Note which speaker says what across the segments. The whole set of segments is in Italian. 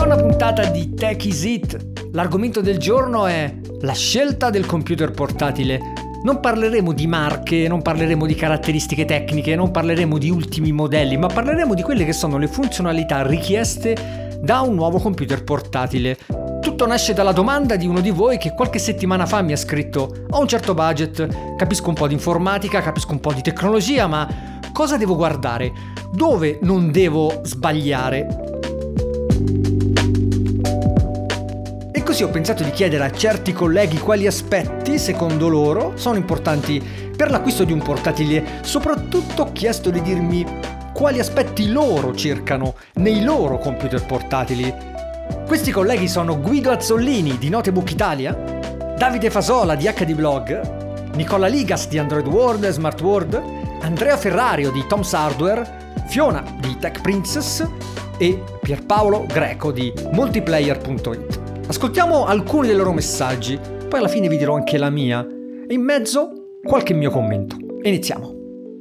Speaker 1: Nona puntata di Tech Is It. L'argomento del giorno è la scelta del computer portatile. Non parleremo di marche, non parleremo di caratteristiche tecniche, non parleremo di ultimi modelli, ma parleremo di quelle che sono le funzionalità richieste da un nuovo computer portatile. Tutto nasce dalla domanda di uno di voi che qualche settimana fa mi ha scritto: ho un certo budget, capisco un po' di informatica, capisco un po' di tecnologia, ma cosa devo guardare? Dove non devo sbagliare? E così ho pensato di chiedere a certi colleghi quali aspetti, secondo loro, sono importanti per l'acquisto di un portatile. Soprattutto ho chiesto di dirmi quali aspetti loro cercano nei loro computer portatili. Questi colleghi sono Guido Azzolini di Notebook Italia, Davide Fasola di HD Blog, Nicola Ligas di Android World e Smart World, Andrea Ferrario di Tom's Hardware, Fiona di Tech Princess e Pierpaolo Greco di Multiplayer.it. Ascoltiamo alcuni dei loro messaggi, poi alla fine vi dirò anche la mia e in mezzo qualche mio commento. Iniziamo.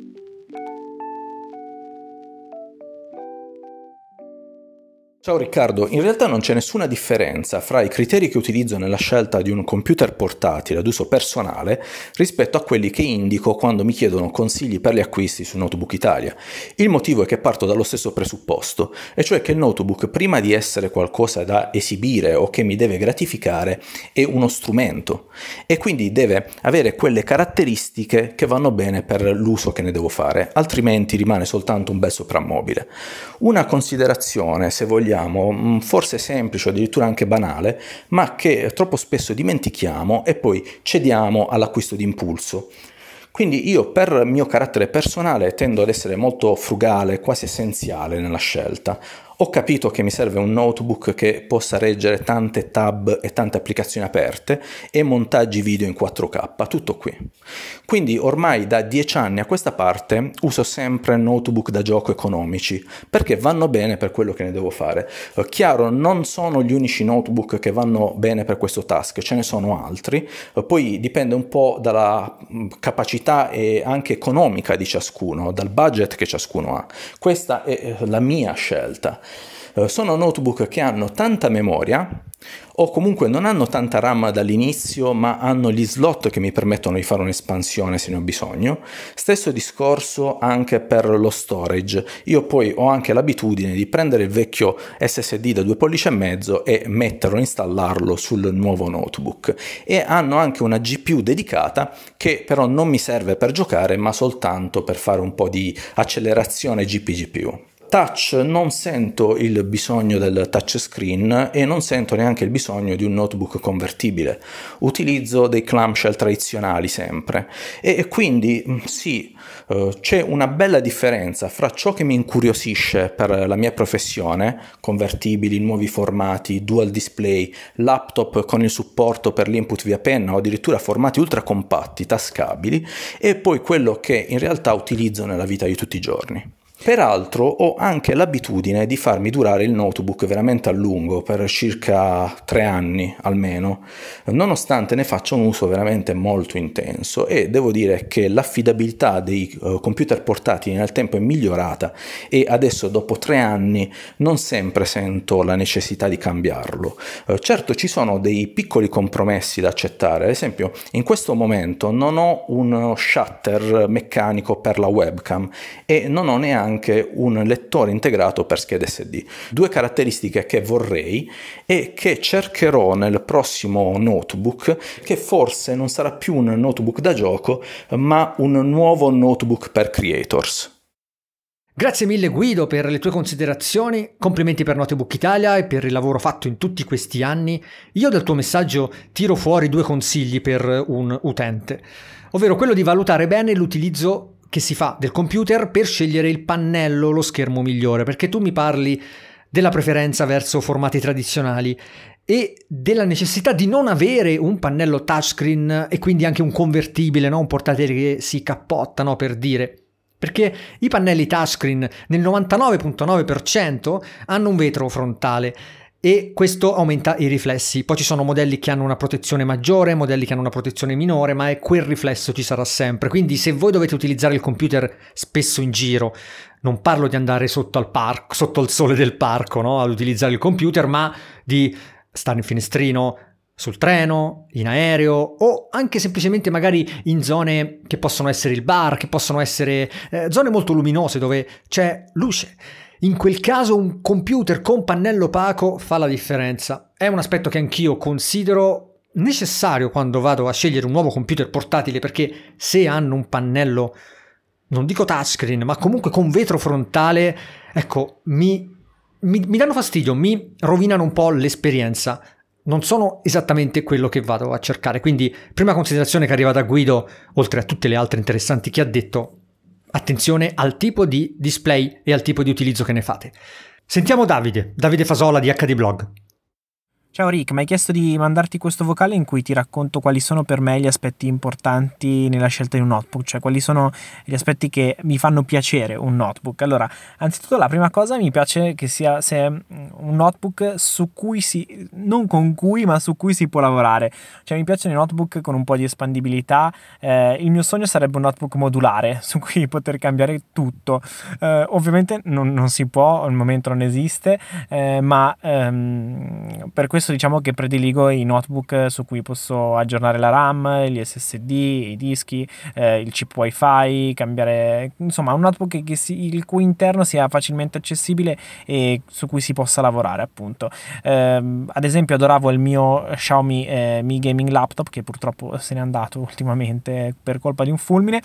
Speaker 2: Ciao Riccardo, in realtà non c'è nessuna differenza fra i criteri che utilizzo nella scelta di un computer portatile ad uso personale rispetto a quelli che indico quando mi chiedono consigli per gli acquisti su Notebook Italia. Il motivo è che parto dallo stesso presupposto, e cioè che il notebook, prima di essere qualcosa da esibire o che mi deve gratificare, è uno strumento e quindi deve avere quelle caratteristiche che vanno bene per l'uso che ne devo fare, altrimenti rimane soltanto un bel soprammobile. Una considerazione, se vogliamo, forse semplice o addirittura anche banale, ma che troppo spesso dimentichiamo e poi cediamo all'acquisto d'impulso. Quindi io, per mio carattere personale, tendo ad essere molto frugale, quasi essenziale nella scelta. Ho capito che mi serve un notebook che possa reggere tante tab e tante applicazioni aperte e montaggi video in 4K, tutto qui. Quindi ormai da 10 anni a questa parte uso sempre notebook da gioco economici, perché vanno bene per quello che ne devo fare. Chiaro, non sono gli unici notebook che vanno bene per questo task, ce ne sono altri, poi dipende un po' dalla capacità e anche economica di ciascuno, dal budget che ciascuno ha. Questa è la mia scelta. Sono notebook che hanno tanta memoria o comunque non hanno tanta RAM dall'inizio, ma hanno gli slot che mi permettono di fare un'espansione se ne ho bisogno. Stesso discorso anche per lo storage. Io poi ho anche l'abitudine di prendere il vecchio SSD da 2,5 pollici e metterlo, installarlo sul nuovo notebook, e hanno anche una GPU dedicata che però non mi serve per giocare, ma soltanto per fare un po' di accelerazione GPGPU. Touch, non sento il bisogno del touchscreen e non sento neanche il bisogno di un notebook convertibile. Utilizzo dei clamshell tradizionali sempre e quindi sì, c'è una bella differenza fra ciò che mi incuriosisce per la mia professione, convertibili, nuovi formati, dual display, laptop con il supporto per l'input via penna o addirittura formati ultra compatti, tascabili, e poi quello che in realtà utilizzo nella vita di tutti i giorni. Peraltro ho anche l'abitudine di farmi durare il notebook veramente a lungo, per circa 3 anni almeno, nonostante ne faccia un uso veramente molto intenso, e devo dire che l'affidabilità dei computer portatili nel tempo è migliorata e adesso dopo 3 anni non sempre sento la necessità di cambiarlo. Certo, ci sono dei piccoli compromessi da accettare. Ad esempio, in questo momento non ho uno shutter meccanico per la webcam e non ho neanche un lettore integrato per schede SD. 2 caratteristiche che vorrei e che cercherò nel prossimo notebook, che forse non sarà più un notebook da gioco, ma un nuovo notebook per creators.
Speaker 1: Grazie mille Guido per le tue considerazioni, complimenti per Notebook Italia e per il lavoro fatto in tutti questi anni. Io dal tuo messaggio tiro fuori 2 consigli per un utente, ovvero quello di valutare bene l'utilizzo che si fa del computer per scegliere il pannello, lo schermo migliore, perché tu mi parli della preferenza verso formati tradizionali e della necessità di non avere un pannello touchscreen e quindi anche un convertibile, no? Un portatile che si cappotta, no? Per dire. Perché i pannelli touchscreen nel 99,9% hanno un vetro frontale e questo aumenta i riflessi. Poi ci sono modelli che hanno una protezione maggiore, modelli che hanno una protezione minore, ma quel riflesso ci sarà sempre. Quindi se voi dovete utilizzare il computer spesso in giro, non parlo di andare sotto il sole del parco, no? Ad utilizzare il computer, ma di stare in finestrino, sul treno, in aereo o anche semplicemente magari in zone che possono essere il bar, che possono essere zone molto luminose dove c'è luce. In quel caso un computer con pannello opaco fa la differenza. È un aspetto che anch'io considero necessario quando vado a scegliere un nuovo computer portatile, perché se hanno un pannello, non dico touchscreen, ma comunque con vetro frontale, ecco, mi danno fastidio, mi rovinano un po' l'esperienza. Non sono esattamente quello che vado a cercare. Quindi, prima considerazione che arriva da Guido, oltre a tutte le altre interessanti che ha detto, attenzione al tipo di display e al tipo di utilizzo che ne fate. Sentiamo Davide Fasola di HD Blog.
Speaker 3: Ciao Rick, mi hai chiesto di mandarti questo vocale in cui ti racconto quali sono per me gli aspetti importanti nella scelta di un notebook, cioè quali sono gli aspetti che mi fanno piacere un notebook. Allora, anzitutto la prima cosa, mi piace che sia un notebook su cui non con cui, ma su cui si può lavorare. Cioè mi piacciono i notebook con un po' di espandibilità. Il mio sogno sarebbe un notebook modulare su cui poter cambiare tutto. Ovviamente non si può, al momento non esiste, ma per questo diciamo che prediligo i notebook su cui posso aggiornare la RAM, gli SSD, i dischi, il chip wifi, cambiare, insomma un notebook il cui interno sia facilmente accessibile e su cui si possa lavorare, appunto. Ad esempio adoravo il mio Xiaomi Mi Gaming Laptop, che purtroppo se n'è andato ultimamente per colpa di un fulmine,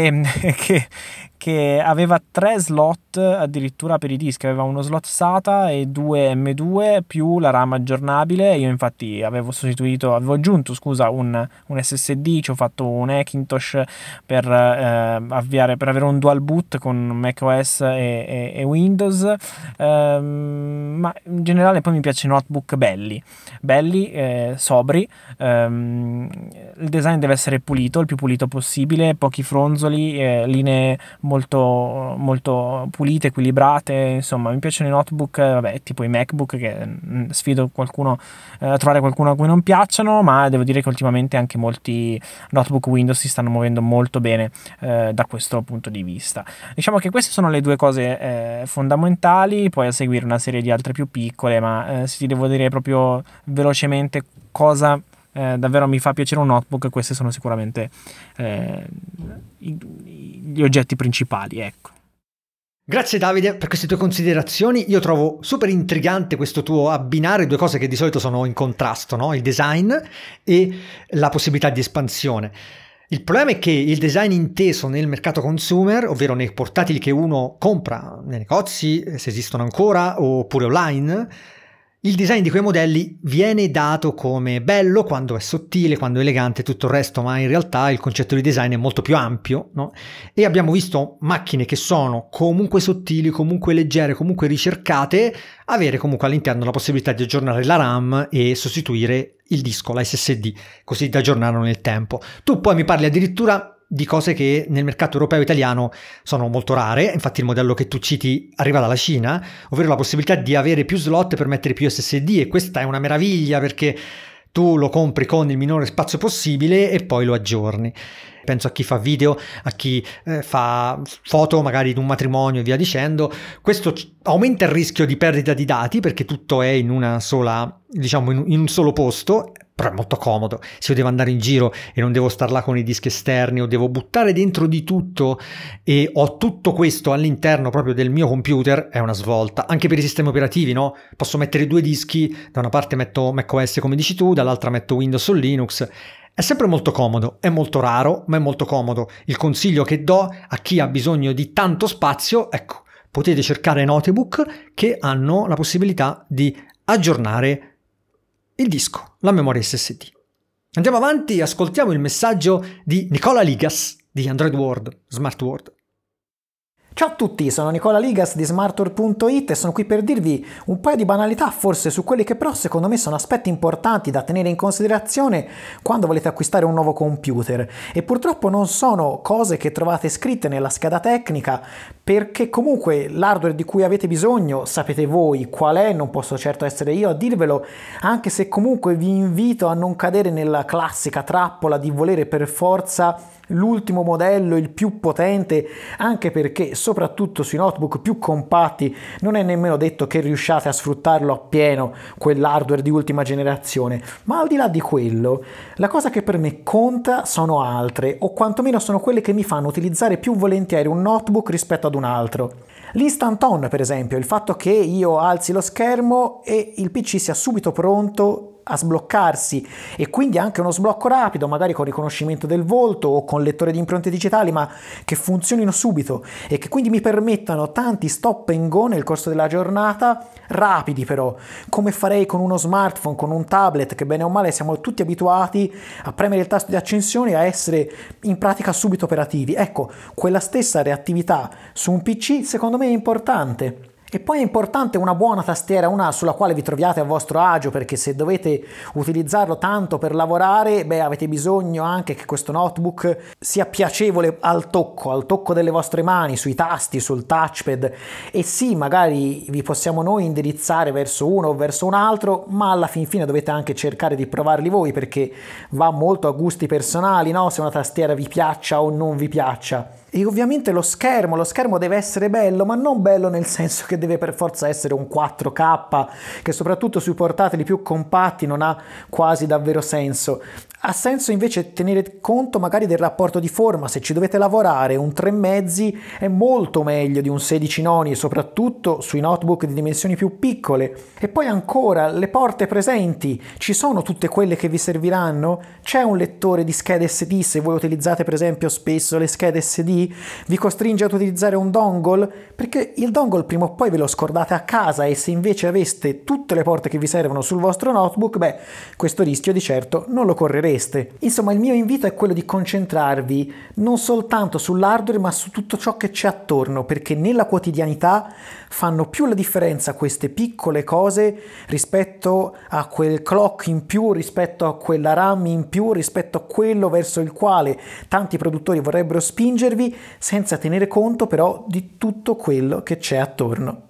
Speaker 3: che aveva 3 slot addirittura per i dischi, aveva uno slot SATA e 2 M2 più la RAM aggiornabile. Io infatti avevo aggiunto un SSD, ci ho fatto un Hackintosh per avere un dual boot con macOS e Windows, ma in generale poi mi piacciono i notebook belli, sobri. Il design deve essere pulito, il più pulito possibile, pochi fronzoli, linee molto, molto pulite, equilibrate. Insomma, mi piacciono i notebook, tipo i MacBook, che sfido qualcuno a trovare qualcuno a cui non piacciono, ma devo dire che ultimamente anche molti notebook Windows si stanno muovendo molto bene da questo punto di vista. Diciamo che queste sono le due cose fondamentali, poi a seguire una serie di altre più piccole, ma se ti devo dire proprio velocemente cosa davvero mi fa piacere un notebook, questi sono sicuramente gli oggetti principali, ecco.
Speaker 1: Grazie Davide per queste tue considerazioni. Io trovo super intrigante questo tuo abbinare due cose che di solito sono in contrasto, no? Il design e la possibilità di espansione. Il problema è che il design inteso nel mercato consumer, ovvero nei portatili che uno compra nei negozi, se esistono ancora, oppure online, il design di quei modelli viene dato come bello quando è sottile, quando è elegante e tutto il resto, ma in realtà il concetto di design è molto più ampio, no? E abbiamo visto macchine che sono comunque sottili, comunque leggere, comunque ricercate, avere comunque all'interno la possibilità di aggiornare la RAM e sostituire il disco, la SSD, così da aggiornarlo nel tempo. Tu poi mi parli addirittura di cose che nel mercato europeo e italiano sono molto rare. Infatti il modello che tu citi arriva dalla Cina, ovvero la possibilità di avere più slot per mettere più SSD, e questa è una meraviglia perché tu lo compri con il minore spazio possibile e poi lo aggiorni. Penso a chi fa video, a chi fa foto magari di un matrimonio e via dicendo. Questo aumenta il rischio di perdita di dati perché tutto è in una sola, diciamo in un solo posto, però è molto comodo. Se io devo andare in giro e non devo star là con i dischi esterni o devo buttare dentro di tutto e ho tutto questo all'interno proprio del mio computer, è una svolta. Anche per i sistemi operativi, no? Posso mettere 2 dischi, da una parte metto macOS come dici tu, dall'altra metto Windows o Linux. È sempre molto comodo, è molto raro, ma è molto comodo. Il consiglio che do a chi ha bisogno di tanto spazio, ecco, potete cercare notebook che hanno la possibilità di aggiornare il disco, la memoria SSD. Andiamo avanti, ascoltiamo il messaggio di Nicola Ligas di Android World, Smart World.
Speaker 4: Ciao a tutti, sono Nicola Ligas di smartware.it e sono qui per dirvi un paio di banalità forse su quelli che però secondo me sono aspetti importanti da tenere in considerazione quando volete acquistare un nuovo computer, e purtroppo non sono cose che trovate scritte nella scheda tecnica, perché comunque l'hardware di cui avete bisogno sapete voi qual è, non posso certo essere io a dirvelo, anche se comunque vi invito a non cadere nella classica trappola di volere per forza l'ultimo modello, il più potente, anche perché soprattutto sui notebook più compatti non è nemmeno detto che riusciate a sfruttarlo appieno quell'hardware di ultima generazione. Ma al di là di quello, la cosa che per me conta sono altre, o quantomeno sono quelle che mi fanno utilizzare più volentieri un notebook rispetto ad un altro. L'instant on, per esempio, il fatto che io alzi lo schermo e il PC sia subito pronto a sbloccarsi, e quindi anche uno sblocco rapido, magari con riconoscimento del volto o con lettore di impronte digitali, ma che funzionino subito e che quindi mi permettano tanti stop and go nel corso della giornata, rapidi però, come farei con uno smartphone, con un tablet, che bene o male siamo tutti abituati a premere il tasto di accensione e a essere in pratica subito operativi. Ecco, quella stessa reattività su un PC secondo me è importante. E poi è importante una buona tastiera, una sulla quale vi troviate a vostro agio, perché se dovete utilizzarlo tanto per lavorare, avete bisogno anche che questo notebook sia piacevole al tocco delle vostre mani, sui tasti, sul touchpad. E sì, magari vi possiamo noi indirizzare verso uno o verso un altro, ma alla fin fine dovete anche cercare di provarli voi, perché va molto a gusti personali, no? Se una tastiera vi piaccia o non vi piaccia. E ovviamente lo schermo deve essere bello, ma non bello nel senso che deve per forza essere un 4K, che soprattutto sui portatili più compatti non ha quasi davvero senso. Ha senso invece tenere conto magari del rapporto di forma. Se ci dovete lavorare, un 3,5 è molto meglio di un 16 noni, soprattutto sui notebook di dimensioni più piccole. E poi ancora, le porte presenti, ci sono tutte quelle che vi serviranno? C'è un lettore di schede SD, se voi utilizzate per esempio spesso le schede SD? Vi costringe ad utilizzare un dongle? Perché il dongle prima o poi ve lo scordate a casa, e se invece aveste tutte le porte che vi servono sul vostro notebook, questo rischio di certo non lo correrete. Insomma, il mio invito è quello di concentrarvi non soltanto sull'hardware, ma su tutto ciò che c'è attorno, perché nella quotidianità fanno più la differenza queste piccole cose rispetto a quel clock in più, rispetto a quella RAM in più, rispetto a quello verso il quale tanti produttori vorrebbero spingervi, senza tenere conto però di tutto quello che c'è attorno.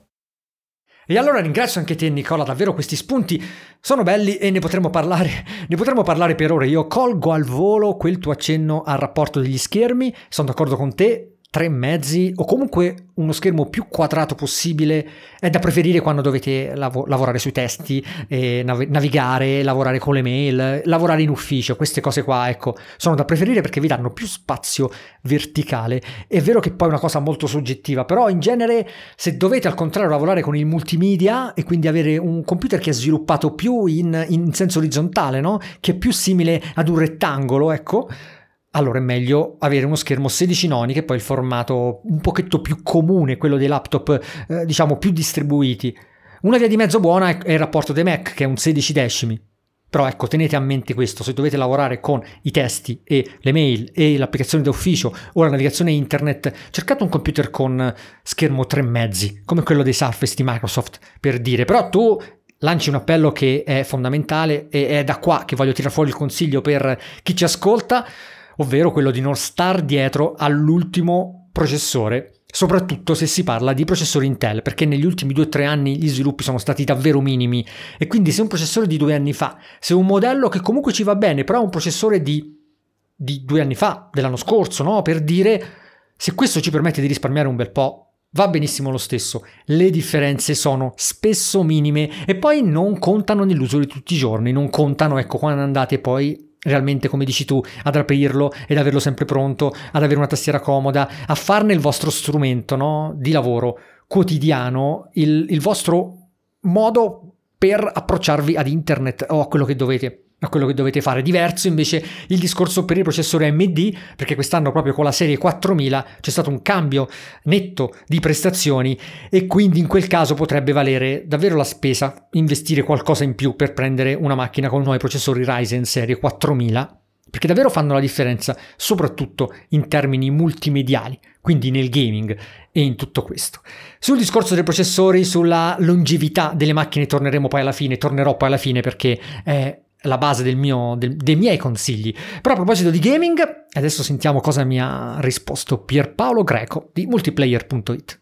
Speaker 1: E allora ringrazio anche te, Nicola, davvero questi spunti sono belli e ne potremo parlare per ore. Io colgo al volo quel tuo accenno al rapporto degli schermi, sono d'accordo con te, 3,5 o comunque uno schermo più quadrato possibile è da preferire quando dovete lavorare sui testi, navigare, lavorare con le mail, lavorare in ufficio. Queste cose qua, ecco, sono da preferire perché vi danno più spazio verticale. È vero che poi è una cosa molto soggettiva, però in genere se dovete al contrario lavorare con il multimedia e quindi avere un computer che è sviluppato più in senso orizzontale, no? Che è più simile ad un rettangolo, ecco, allora è meglio avere uno schermo 16 noni, che poi è il formato un pochetto più comune, quello dei laptop diciamo più distribuiti. Una via di mezzo buona è il rapporto dei Mac, che è un 16 decimi. Però ecco, tenete a mente questo: se dovete lavorare con i testi e le mail e l'applicazione d'ufficio o la navigazione internet, cercate un computer con schermo 3,5 come quello dei Surface di Microsoft, per dire. Però tu lanci un appello che è fondamentale, e è da qua che voglio tirare fuori il consiglio per chi ci ascolta, ovvero quello di non star dietro all'ultimo processore, soprattutto se si parla di processori Intel, perché negli ultimi 2-3 anni gli sviluppi sono stati davvero minimi, e quindi se un processore di 2 anni fa, se un modello che comunque ci va bene, però è un processore di 2 anni fa, dell'anno scorso, no? Per dire, se questo ci permette di risparmiare un bel po', va benissimo lo stesso. Le differenze sono spesso minime e poi non contano nell'uso di tutti i giorni, non contano, ecco, quando andate poi realmente, come dici tu, ad aprirlo ed averlo sempre pronto, ad avere una tastiera comoda, a farne il vostro strumento, no? Di lavoro quotidiano, il vostro modo per approcciarvi ad internet o a quello che dovete fare. Diverso invece il discorso per il processore AMD, perché quest'anno proprio con la serie 4000 c'è stato un cambio netto di prestazioni, e quindi in quel caso potrebbe valere davvero la spesa investire qualcosa in più per prendere una macchina con nuovi processori Ryzen serie 4000, perché davvero fanno la differenza, soprattutto in termini multimediali. quindi nel gaming e in tutto questo. Sul discorso dei processori, sulla longevità delle macchine tornerò poi alla fine perché è la base dei miei consigli. Però a proposito di gaming, adesso sentiamo cosa mi ha risposto Pierpaolo Greco di multiplayer.it.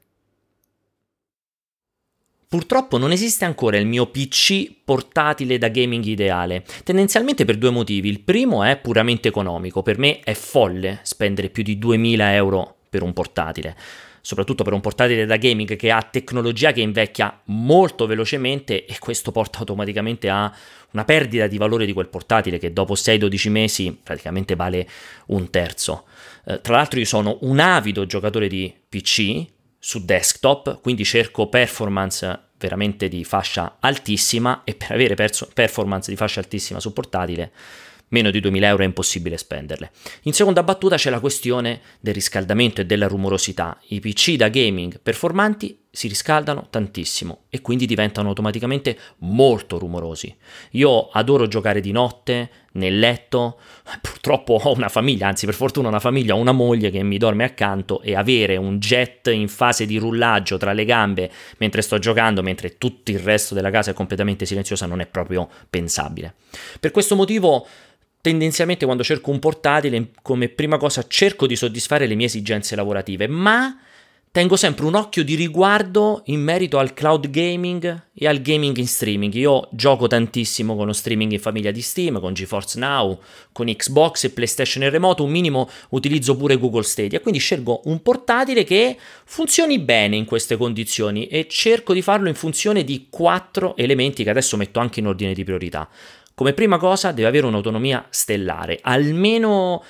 Speaker 5: Purtroppo non esiste ancora il mio PC portatile da gaming ideale, tendenzialmente per due motivi. Il primo è puramente economico, per me è folle spendere più di 2000 euro per un portatile, soprattutto per un portatile da gaming che ha tecnologia che invecchia molto velocemente, e questo porta automaticamente a una perdita di valore di quel portatile che dopo 6-12 mesi praticamente vale un terzo. Tra l'altro io sono un avido giocatore di PC su desktop, quindi cerco performance veramente di fascia altissima, e per avere performance di fascia altissima su portatile meno di 2000 euro è impossibile spenderle. In seconda battuta c'è la questione del riscaldamento e della rumorosità. I PC da gaming performanti si riscaldano tantissimo e quindi diventano automaticamente molto rumorosi. Io adoro giocare di notte, nel letto, purtroppo ho una famiglia, anzi per fortuna una famiglia, ho una moglie che mi dorme accanto, e avere un jet in fase di rullaggio tra le gambe mentre sto giocando, mentre tutto il resto della casa è completamente silenziosa, non è proprio pensabile. Per questo motivo tendenzialmente quando cerco un portatile, come prima cosa cerco di soddisfare le mie esigenze lavorative, ma tengo sempre un occhio di riguardo in merito al cloud gaming e al gaming in streaming. Io gioco tantissimo con lo streaming in famiglia di Steam, con GeForce Now, con Xbox e PlayStation in remoto, un minimo utilizzo pure Google Stadia, quindi scelgo un portatile che funzioni bene in queste condizioni e cerco di farlo in funzione di 4 elementi che adesso metto anche in ordine di priorità. Come prima cosa deve avere un'autonomia stellare, almeno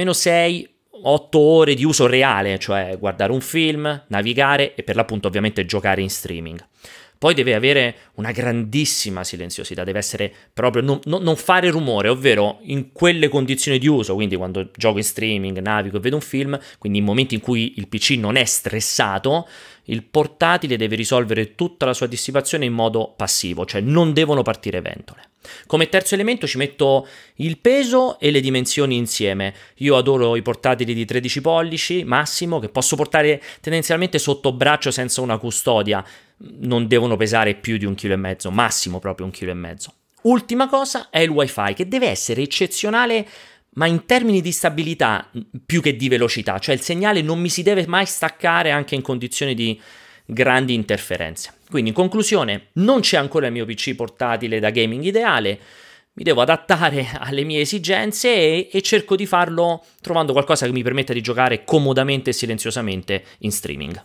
Speaker 5: 6-8 ore di uso reale, cioè guardare un film, navigare e per l'appunto ovviamente giocare in streaming. Poi deve avere una grandissima silenziosità, deve essere proprio non fare rumore, ovvero in quelle condizioni di uso, quindi quando gioco in streaming, navigo e vedo un film, quindi in momenti in cui il PC non è stressato, il portatile deve risolvere tutta la sua dissipazione in modo passivo, cioè non devono partire ventole. Come terzo elemento ci metto il peso e le dimensioni insieme. Io adoro i portatili di 13 pollici massimo, che posso portare tendenzialmente sotto braccio senza una custodia. Non devono pesare più di 1,5 kg, massimo proprio 1,5 kg. Ultima cosa è il wifi, che deve essere eccezionale ma in termini di stabilità più che di velocità, cioè il segnale non mi si deve mai staccare anche in condizioni di grandi interferenze. Quindi in conclusione, non c'è ancora il mio PC portatile da gaming ideale, mi devo adattare alle mie esigenze e cerco di farlo trovando qualcosa che mi permetta di giocare comodamente e silenziosamente in streaming.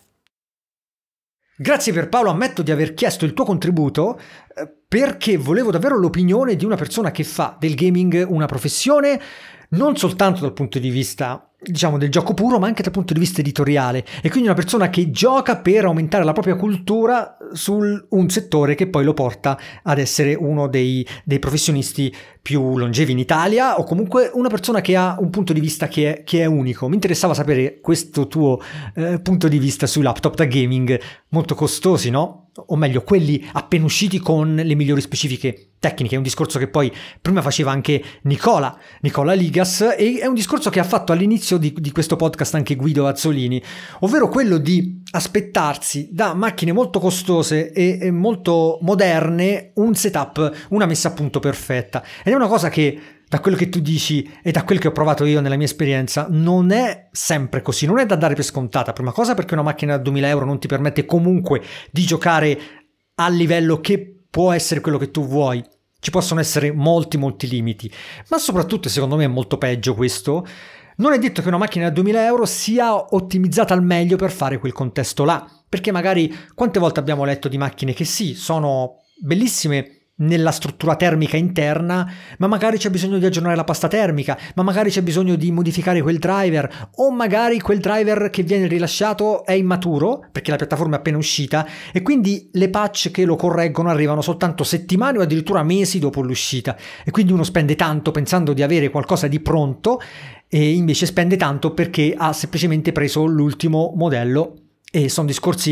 Speaker 1: Grazie Pierpaolo, ammetto di aver chiesto il tuo contributo perché volevo davvero l'opinione di una persona che fa del gaming una professione, non soltanto dal punto di vista, diciamo, del gioco puro, ma anche dal punto di vista editoriale, e quindi una persona che gioca per aumentare la propria cultura su un settore che poi lo porta ad essere uno dei professionisti più longevi in Italia, o comunque una persona che ha un punto di vista che è unico. Mi interessava sapere questo tuo punto di vista sui laptop da gaming molto costosi, no? O meglio, quelli appena usciti con le migliori specifiche tecniche. È un discorso che poi prima faceva anche Nicola Ligas, e è un discorso che ha fatto all'inizio di questo podcast anche Guido Azzolini, ovvero quello di aspettarsi da macchine molto costose e molto moderne un setup, una messa a punto perfetta. Ed è una cosa che, da quello che tu dici e da quel che ho provato io nella mia esperienza, non è sempre così, non è da dare per scontata. Prima cosa perché una macchina da 2000 euro non ti permette comunque di giocare a livello che può essere quello che tu vuoi. Ci possono essere molti limiti, ma soprattutto secondo me è molto peggio questo. Non è detto che una macchina da 2000 euro sia ottimizzata al meglio per fare quel contesto là, perché magari quante volte abbiamo letto di macchine che sì, sono bellissime nella struttura termica interna, ma magari c'è bisogno di aggiornare la pasta termica, ma magari c'è bisogno di modificare quel driver, o magari quel driver che viene rilasciato è immaturo perché la piattaforma è appena uscita e quindi le patch che lo correggono arrivano soltanto settimane o addirittura mesi dopo l'uscita, e quindi uno spende tanto pensando di avere qualcosa di pronto e invece spende tanto perché ha semplicemente preso l'ultimo modello. E sono discorsi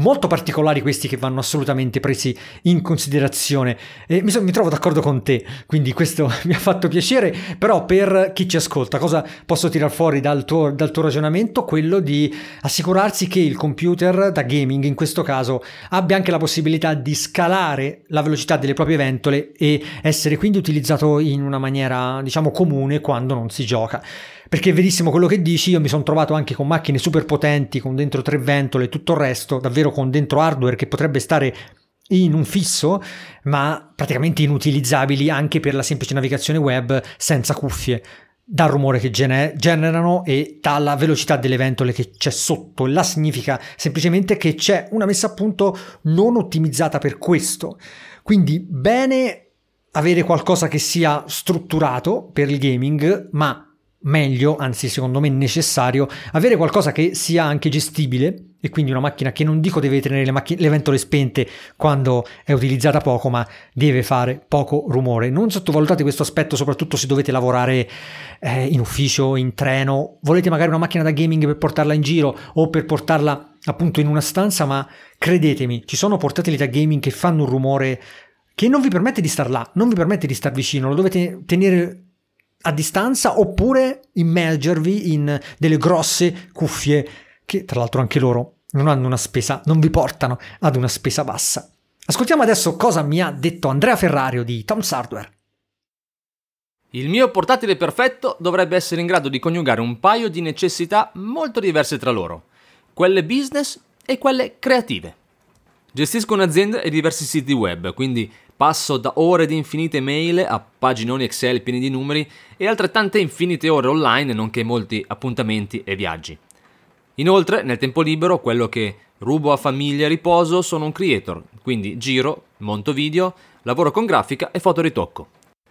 Speaker 1: molto particolari questi che vanno assolutamente presi in considerazione, e mi trovo d'accordo con te, quindi questo mi ha fatto piacere. Però per chi ci ascolta, cosa posso tirar fuori dal tuo ragionamento? Quello di assicurarsi che il computer da gaming in questo caso abbia anche la possibilità di scalare la velocità delle proprie ventole e essere quindi utilizzato in una maniera, diciamo, comune quando non si gioca. Perché è verissimo quello che dici, io mi sono trovato anche con macchine super potenti, con dentro 3 ventole e tutto il resto, davvero con dentro hardware che potrebbe stare in un fisso, ma praticamente inutilizzabili anche per la semplice navigazione web senza cuffie, dal rumore che generano e dalla velocità delle ventole che c'è sotto. La significa semplicemente che c'è una messa a punto non ottimizzata per questo. Quindi bene avere qualcosa che sia strutturato per il gaming, ma meglio, anzi secondo me necessario, avere qualcosa che sia anche gestibile, e quindi una macchina che non dico deve tenere le ventole spente quando è utilizzata poco, ma deve fare poco rumore. Non sottovalutate questo aspetto, soprattutto se dovete lavorare in ufficio, in treno, volete magari una macchina da gaming per portarla in giro o per portarla appunto in una stanza, ma credetemi, ci sono portatili da gaming che fanno un rumore che non vi permette di star là, non vi permette di star vicino, lo dovete tenere a distanza oppure immergervi in delle grosse cuffie che tra l'altro anche loro non hanno una spesa, non vi portano ad una spesa bassa. Ascoltiamo adesso cosa mi ha detto Andrea Ferrario di Tom's Hardware.
Speaker 6: Il mio portatile perfetto dovrebbe essere in grado di coniugare un paio di necessità molto diverse tra loro, quelle business e quelle creative. Gestisco un'azienda e diversi siti web, quindi passo da ore di infinite mail a paginoni Excel pieni di numeri e altrettante infinite ore online, nonché molti appuntamenti e viaggi. Inoltre, nel tempo libero, quello che rubo a famiglia e riposo, sono un creator, quindi giro, monto video, lavoro con grafica e fotoritocco.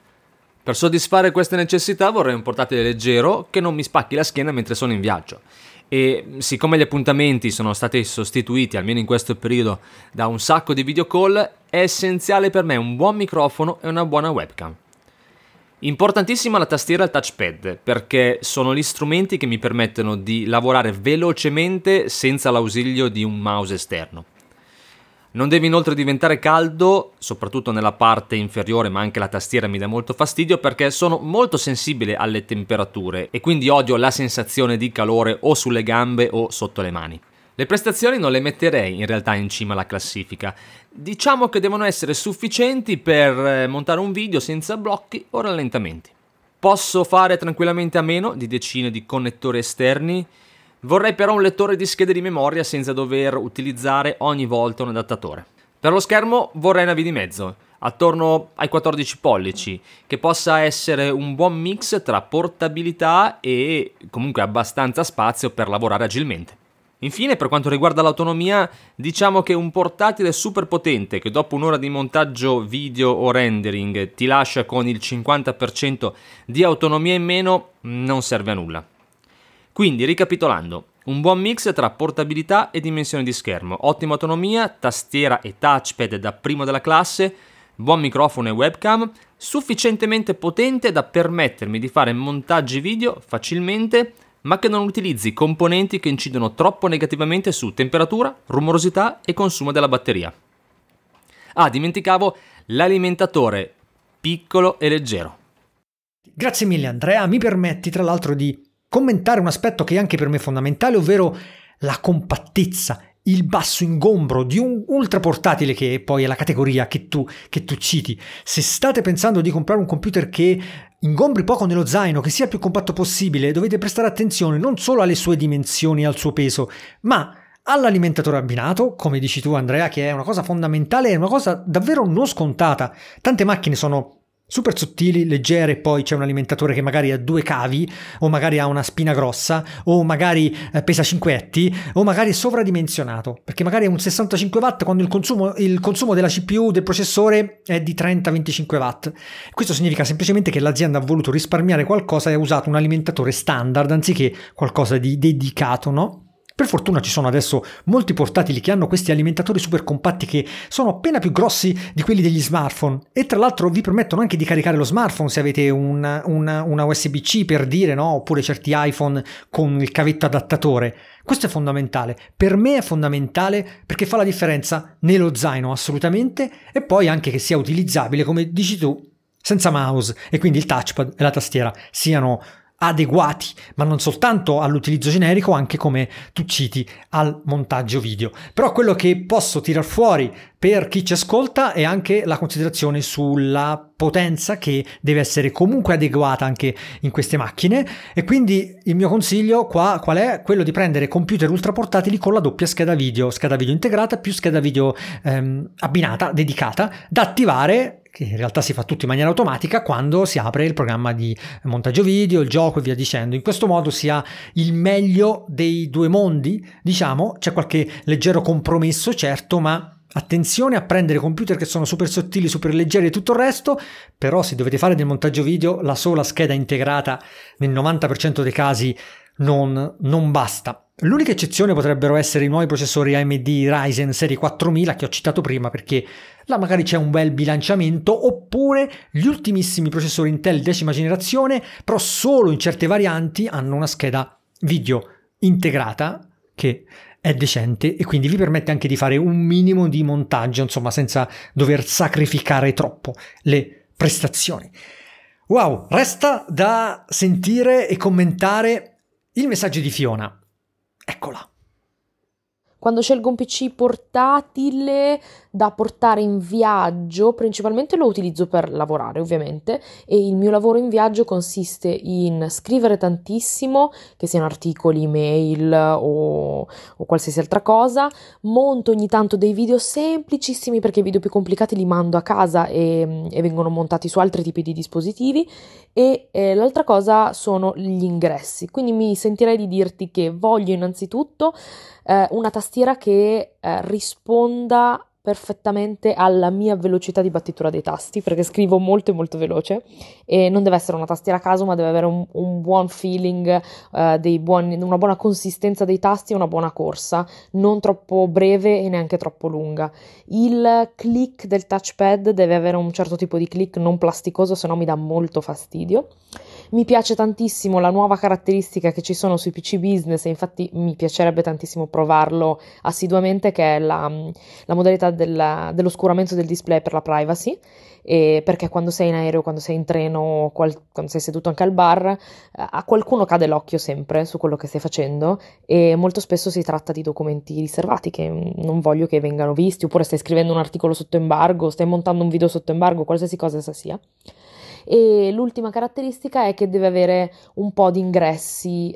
Speaker 6: Per soddisfare queste necessità vorrei un portatile leggero che non mi spacchi la schiena mentre sono in viaggio. E siccome gli appuntamenti sono stati sostituiti, almeno in questo periodo, da un sacco di video call, è essenziale per me un buon microfono e una buona webcam. Importantissima la tastiera e il touchpad, perché sono gli strumenti che mi permettono di lavorare velocemente senza l'ausilio di un mouse esterno. Non deve inoltre diventare caldo, soprattutto nella parte inferiore, ma anche la tastiera mi dà molto fastidio perché sono molto sensibile alle temperature e quindi odio la sensazione di calore o sulle gambe o sotto le mani. Le prestazioni non le metterei in realtà in cima alla classifica. Diciamo che devono essere sufficienti per montare un video senza blocchi o rallentamenti. Posso fare tranquillamente a meno di decine di connettori esterni. Vorrei però un lettore di schede di memoria senza dover utilizzare ogni volta un adattatore. Per lo schermo vorrei una via di mezzo, attorno ai 14 pollici, che possa essere un buon mix tra portabilità e comunque abbastanza spazio per lavorare agilmente. Infine, per quanto riguarda l'autonomia, diciamo che un portatile super potente che dopo un'ora di montaggio video o rendering ti lascia con il 50% di autonomia in meno non serve a nulla. Quindi, ricapitolando, un buon mix tra portabilità e dimensione di schermo, ottima autonomia, tastiera e touchpad da primo della classe, buon microfono e webcam, sufficientemente potente da permettermi di fare montaggi video facilmente, ma che non utilizzi componenti che incidono troppo negativamente su temperatura, rumorosità e consumo della batteria. Ah, dimenticavo l'alimentatore, piccolo e leggero.
Speaker 1: Grazie mille Andrea, mi permetti tra l'altro di commentare un aspetto che anche per me è fondamentale, ovvero la compattezza, il basso ingombro di un ultra portatile, che poi è la categoria che tu citi. Se state pensando di comprare un computer che ingombri poco nello zaino, che sia il più compatto possibile, dovete prestare attenzione non solo alle sue dimensioni e al suo peso, ma all'alimentatore abbinato, come dici tu Andrea, che è una cosa fondamentale, è una cosa davvero non scontata. Tante macchine sono super sottili, leggere, poi c'è un alimentatore che magari ha 2 cavi, o magari ha una spina grossa, o magari pesa 5 etti, o magari è sovradimensionato, perché magari è un 65 watt quando il consumo della CPU, del processore, è di 30-25 watt. Questo significa semplicemente che l'azienda ha voluto risparmiare qualcosa e ha usato un alimentatore standard anziché qualcosa di dedicato, no? Per fortuna ci sono adesso molti portatili che hanno questi alimentatori super compatti che sono appena più grossi di quelli degli smartphone e tra l'altro vi permettono anche di caricare lo smartphone se avete una USB-C per dire, no? Oppure certi iPhone con il cavetto adattatore. Questo è fondamentale, per me è fondamentale perché fa la differenza nello zaino assolutamente e poi anche che sia utilizzabile, come dici tu, senza mouse e quindi il touchpad e la tastiera siano adeguati, ma non soltanto all'utilizzo generico, anche come tu citi al montaggio video. Però quello che posso tirar fuori per chi ci ascolta è anche la considerazione sulla potenza che deve essere comunque adeguata anche in queste macchine e quindi il mio consiglio qua qual è? Quello di prendere computer ultra portatili con la doppia scheda video integrata più scheda video abbinata, dedicata, da attivare, che in realtà si fa tutto in maniera automatica quando si apre il programma di montaggio video, il gioco e via dicendo. In questo modo si ha il meglio dei due mondi, diciamo, c'è qualche leggero compromesso, certo, ma attenzione a prendere computer che sono super sottili, super leggeri e tutto il resto, però se dovete fare del montaggio video la sola scheda integrata nel 90% dei casi non basta. L'unica eccezione potrebbero essere i nuovi processori AMD Ryzen serie 4000 che ho citato prima perché là magari c'è un bel bilanciamento, oppure gli ultimissimi processori Intel 10ª generazione, però solo in certe varianti hanno una scheda video integrata che è decente e quindi vi permette anche di fare un minimo di montaggio, insomma, senza dover sacrificare troppo le prestazioni. Wow, resta da sentire e commentare il messaggio di Fiona. Eccola.
Speaker 7: Quando scelgo un PC portatile da portare in viaggio, principalmente lo utilizzo per lavorare ovviamente, e il mio lavoro in viaggio consiste in scrivere tantissimo, che siano articoli, mail o qualsiasi altra cosa. Monto ogni tanto dei video semplicissimi perché i video più complicati li mando a casa e vengono montati su altri tipi di dispositivi. E l'altra cosa sono gli ingressi, quindi mi sentirei di dirti che voglio innanzitutto una tastiera che risponda perfettamente alla mia velocità di battitura dei tasti, perché scrivo molto molto veloce e non deve essere una tastiera a caso, ma deve avere un buon feeling, una buona consistenza dei tasti e una buona corsa, non troppo breve e neanche troppo lunga. Il click del touchpad deve avere un certo tipo di click non plasticoso, se no mi dà molto fastidio. Mi piace tantissimo la nuova caratteristica che ci sono sui PC business e infatti mi piacerebbe tantissimo provarlo assiduamente, che è la modalità dell'oscuramento del display per la privacy, perché quando sei in aereo, quando sei in treno, quando sei seduto anche al bar, a qualcuno cade l'occhio sempre su quello che stai facendo e molto spesso si tratta di documenti riservati che non voglio che vengano visti, oppure stai scrivendo un articolo sotto embargo, stai montando un video sotto embargo, qualsiasi cosa essa sia. E l'ultima caratteristica è che deve avere un po' di ingressi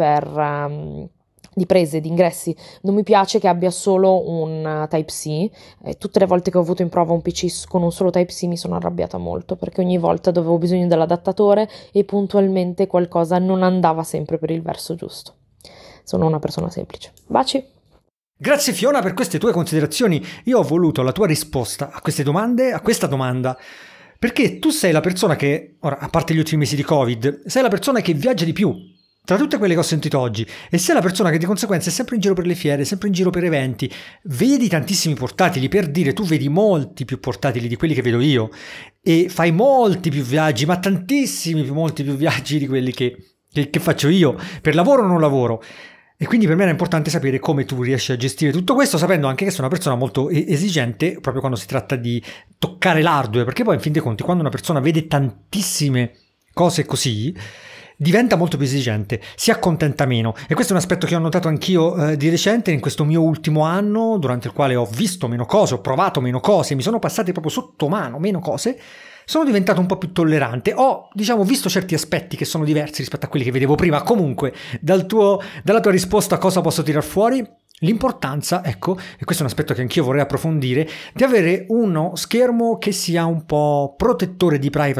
Speaker 7: di prese, di ingressi. Non mi piace che abbia solo un Type-C. Tutte le volte che ho avuto in prova un PC con un solo Type-C mi sono arrabbiata molto, perché ogni volta avevo bisogno dell'adattatore e puntualmente qualcosa non andava sempre per il verso giusto. Sono una persona semplice. Baci!
Speaker 1: Grazie Fiona per queste tue considerazioni. Io ho voluto la tua risposta a queste domande, a questa domanda, perché tu sei la persona che, ora, a parte gli ultimi mesi di Covid, sei la persona che viaggia di più tra tutte quelle che ho sentito oggi e sei la persona che di conseguenza è sempre in giro per le fiere, sempre in giro per eventi, vedi tantissimi portatili, per dire tu vedi molti più portatili di quelli che vedo io e fai molti più viaggi, ma molti più viaggi di quelli che faccio io, per lavoro o non lavoro. E quindi per me era importante sapere come tu riesci a gestire tutto questo, sapendo anche che sei una persona molto esigente proprio quando si tratta di toccare l'hardware, perché poi in fin dei conti quando una persona vede tantissime cose così diventa molto più esigente, si accontenta meno, e questo è un aspetto che ho notato anch'io di recente in questo mio ultimo anno, durante il quale ho visto meno cose, ho provato meno cose, mi sono passate proprio sotto mano meno cose. Sono diventato un po' più tollerante, ho visto certi aspetti che sono diversi rispetto a quelli che vedevo prima. Comunque dalla tua risposta cosa posso tirar fuori? L'importanza, ecco, e questo è un aspetto che anch'io vorrei approfondire, di avere uno schermo che sia un po' protettore di privacy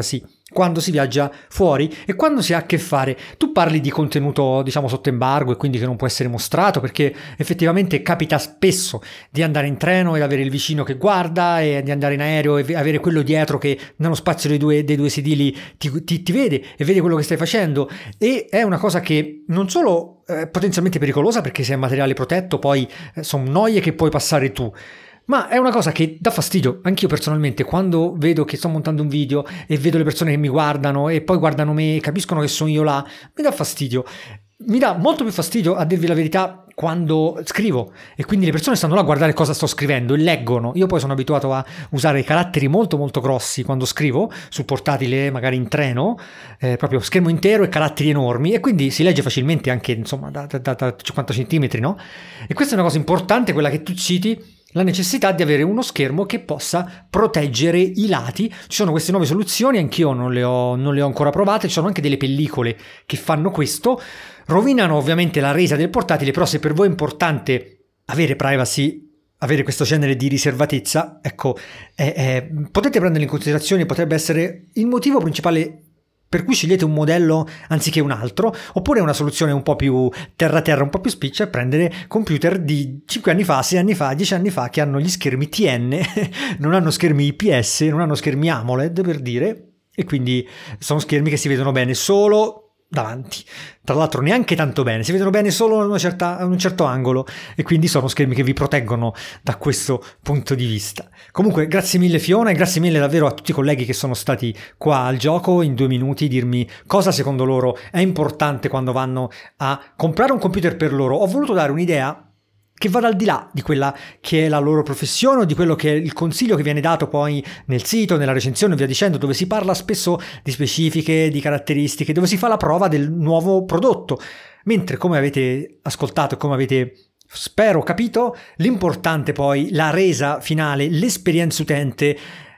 Speaker 1: quando si viaggia fuori e quando si ha a che fare. Tu parli di contenuto, diciamo, sotto embargo e quindi che non può essere mostrato, perché effettivamente capita spesso di andare in treno e avere il vicino che guarda, e di andare in aereo e avere quello dietro che nello spazio dei due sedili ti vede e vede quello che stai facendo, e è una cosa che non solo è potenzialmente pericolosa perché se è materiale protetto poi sono noie che puoi passare tu, ma è una cosa che dà fastidio. Anch'io personalmente, quando vedo che sto montando un video e vedo le persone che mi guardano e poi guardano me e capiscono che sono io là, mi dà fastidio. Mi dà molto più fastidio, a dirvi la verità, quando scrivo e quindi le persone stanno là a guardare cosa sto scrivendo e leggono. Io poi sono abituato a usare caratteri molto molto grossi quando scrivo, sul portatile, magari in treno, proprio schermo intero e caratteri enormi, e quindi si legge facilmente anche, insomma, da 50 centimetri, no? E questa è una cosa importante, quella che tu citi, la necessità di avere uno schermo che possa proteggere i lati. Ci sono queste nuove soluzioni, anch'io non le ho ancora provate, ci sono anche delle pellicole che fanno questo, rovinano ovviamente la resa del portatile, però se per voi è importante avere privacy, avere questo genere di riservatezza, ecco, potete prenderlo in considerazione, potrebbe essere il motivo principale per cui scegliete un modello anziché un altro, oppure una soluzione un po' più terra-terra, un po' più spiccia, è prendere computer di 5 anni fa, 6 anni fa, 10 anni fa, che hanno gli schermi TN, non hanno schermi IPS, non hanno schermi AMOLED, per dire, e quindi sono schermi che si vedono bene solo davanti, tra l'altro neanche tanto bene, si vedono bene solo a un certo angolo, e quindi sono schermi che vi proteggono da questo punto di vista. Comunque grazie mille Fiona, e grazie mille davvero a tutti i colleghi che sono stati qua al gioco in 2 minuti dirmi cosa secondo loro è importante quando vanno a comprare un computer per loro. Ho voluto dare un'idea che vada al di là di quella che è la loro professione o di quello che è il consiglio che viene dato poi nel sito, nella recensione e via dicendo, dove si parla spesso di specifiche, di caratteristiche, dove si fa la prova del nuovo prodotto. Mentre, come avete ascoltato e come avete, spero, capito, l'importante poi, la resa finale, l'esperienza utente,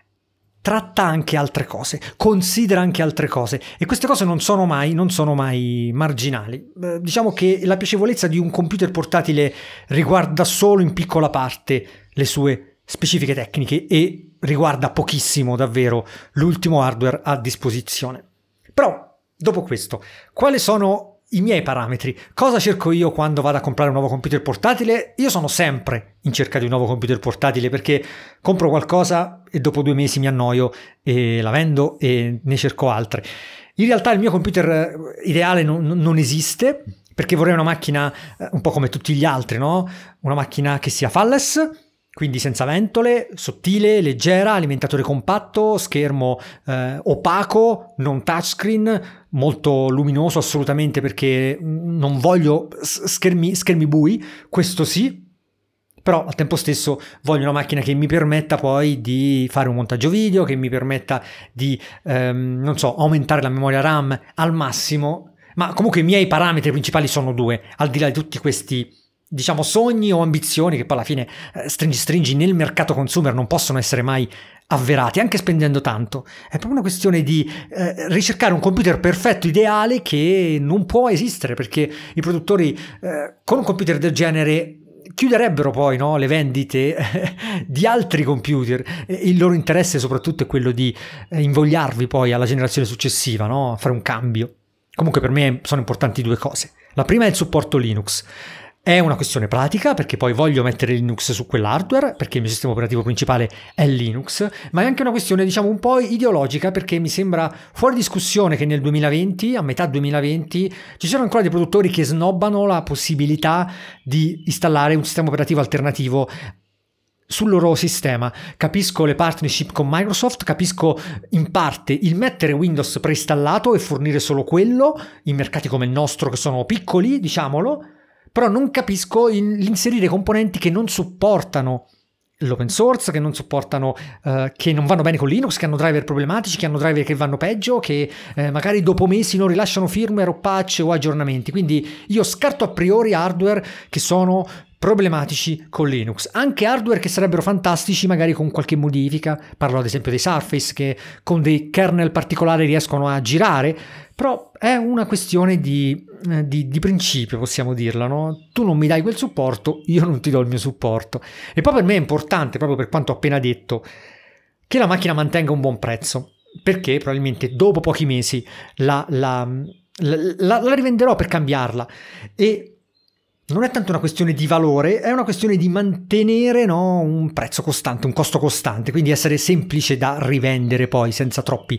Speaker 1: tratta anche altre cose, considera anche altre cose, e queste cose non sono mai marginali. Diciamo che la piacevolezza di un computer portatile riguarda solo in piccola parte le sue specifiche tecniche e riguarda pochissimo davvero l'ultimo hardware a disposizione. Però, dopo questo, quali sono i miei parametri? Cosa cerco io quando vado a comprare un nuovo computer portatile? Io sono sempre in cerca di un nuovo computer portatile, perché compro qualcosa e dopo 2 mesi mi annoio e la vendo e ne cerco altre. In realtà il mio computer ideale non esiste, perché vorrei una macchina un po' come tutti gli altri, no? Una macchina che sia fanless, quindi senza ventole, sottile, leggera, alimentatore compatto, schermo opaco, non touchscreen, molto luminoso assolutamente, perché non voglio schermi bui, questo sì, però al tempo stesso voglio una macchina che mi permetta poi di fare un montaggio video, che mi permetta di, aumentare la memoria RAM al massimo. Ma comunque i miei parametri principali sono 2, al di là di tutti questi, diciamo, sogni o ambizioni che poi alla fine stringi nel mercato consumer non possono essere mai avverati, anche spendendo tanto. È proprio una questione di ricercare un computer perfetto, ideale, che non può esistere, perché i produttori con un computer del genere chiuderebbero poi, no, le vendite di altri computer. Il loro interesse soprattutto è quello di invogliarvi poi alla generazione successiva, no, a fare un cambio. Comunque per me sono importanti 2 cose. La prima è il supporto Linux. È una questione pratica, perché poi voglio mettere Linux su quell'hardware, perché il mio sistema operativo principale è Linux, ma è anche una questione, diciamo, un po' ideologica, perché mi sembra fuori discussione che nel 2020, a metà 2020, ci siano ancora dei produttori che snobbano la possibilità di installare un sistema operativo alternativo sul loro sistema. Capisco le partnership con Microsoft, capisco in parte il mettere Windows preinstallato e fornire solo quello in mercati come il nostro, che sono piccoli, diciamolo, però non capisco l'inserire componenti che non supportano l'open source, che non supportano, che non vanno bene con Linux, che hanno driver problematici, che hanno driver che vanno peggio, che magari dopo mesi non rilasciano firmware o patch o aggiornamenti. Quindi io scarto a priori hardware che sono problematici con Linux, anche hardware che sarebbero fantastici magari con qualche modifica. Parlo ad esempio dei Surface, che con dei kernel particolari riescono a girare, però è una questione di principio, possiamo dirla, no? Tu non mi dai quel supporto, io non ti do il mio supporto. E poi per me è importante, proprio per quanto ho appena detto, che la macchina mantenga un buon prezzo. perché probabilmente dopo pochi mesi la rivenderò per cambiarla. E non è tanto una questione di valore, è una questione di mantenere, no, un prezzo costante, un costo costante, quindi essere semplice da rivendere poi senza troppi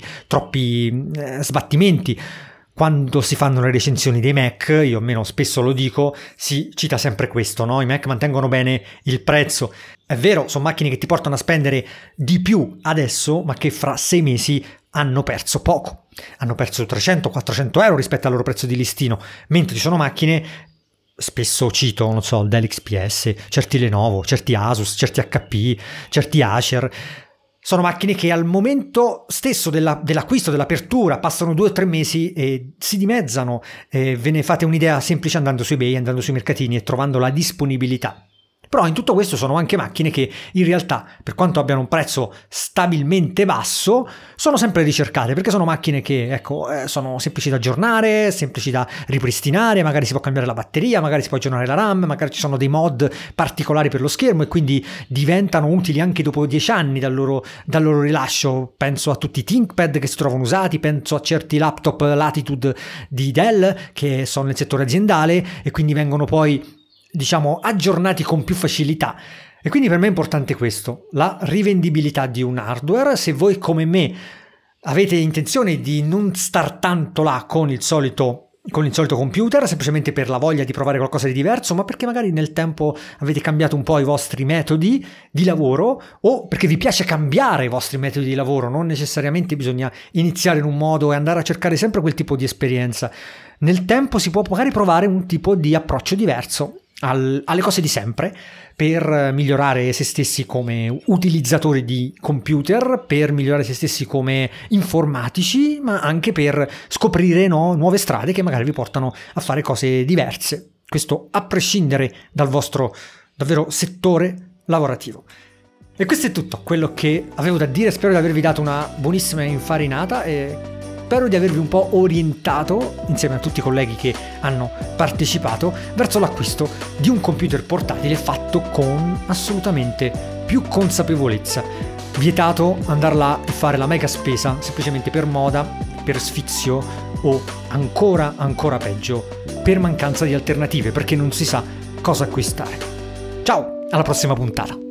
Speaker 1: sbattimenti. Quando si fanno le recensioni dei Mac, io almeno spesso lo dico, si cita sempre questo, no? I Mac mantengono bene il prezzo. È vero, sono macchine che ti portano a spendere di più adesso, ma che fra 6 mesi hanno perso poco. Hanno perso 300-400 euro rispetto al loro prezzo di listino, mentre ci sono macchine, spesso cito, non so, il Dell XPS, certi Lenovo, certi Asus, certi HP, certi Acer. Sono macchine che al momento stesso dell'acquisto, dell'apertura, passano 2 o 3 mesi e si dimezzano. Ve ne fate un'idea semplice andando su eBay, andando sui mercatini e trovando la disponibilità. Però in tutto questo sono anche macchine che in realtà, per quanto abbiano un prezzo stabilmente basso, sono sempre ricercate, perché sono macchine che, ecco, sono semplici da aggiornare, semplici da ripristinare, magari si può cambiare la batteria, magari si può aggiornare la RAM, magari ci sono dei mod particolari per lo schermo e quindi diventano utili anche dopo 10 anni dal loro rilascio. Penso a tutti i ThinkPad che si trovano usati, penso a certi laptop Latitude di Dell che sono nel settore aziendale e quindi vengono poi, diciamo, aggiornati con più facilità. E quindi per me è importante questo, la rivendibilità di un hardware. Se voi come me avete intenzione di non star tanto là con il solito computer, semplicemente per la voglia di provare qualcosa di diverso, ma perché magari nel tempo avete cambiato un po' i vostri metodi di lavoro, o perché vi piace cambiare i vostri metodi di lavoro, non necessariamente bisogna iniziare in un modo e andare a cercare sempre quel tipo di esperienza. Nel tempo si può magari provare un tipo di approccio diverso alle cose di sempre, per migliorare se stessi come utilizzatori di computer, per migliorare se stessi come informatici, ma anche per scoprire nuove strade che magari vi portano a fare cose diverse. Questo a prescindere dal vostro davvero settore lavorativo. E questo è tutto quello che avevo da dire. Spero di avervi dato una buonissima infarinata e spero di avervi un po' orientato, insieme a tutti i colleghi che hanno partecipato, verso l'acquisto di un computer portatile fatto con assolutamente più consapevolezza. Vietato andare là e fare la mega spesa semplicemente per moda, per sfizio o ancora peggio, per mancanza di alternative, perché non si sa cosa acquistare. Ciao, alla prossima puntata!